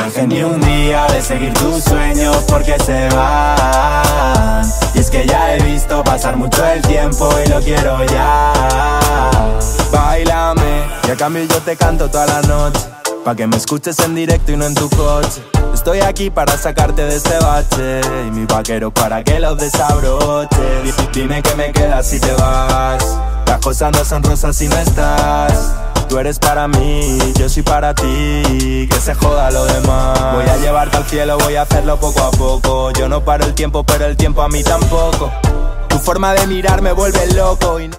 dejes ni un día de seguir tus sueños porque se van. Y es que ya he visto pasar mucho el tiempo y lo quiero ya. Báilame y a cambio yo te canto toda la noche, pa' que me escuches en directo y no en tu coche. Estoy aquí para sacarte de este bache y mi vaquero para que los desabroche. Dime que me quedas si te vas. Las cosas no son rosas si no estás. Tú eres para mí, yo soy para ti, que se joda lo demás. Voy a llevarte al cielo, voy a hacerlo poco a poco. Yo no paro el tiempo, pero el tiempo a mí tampoco. Tu forma de mirar me vuelve loco y no...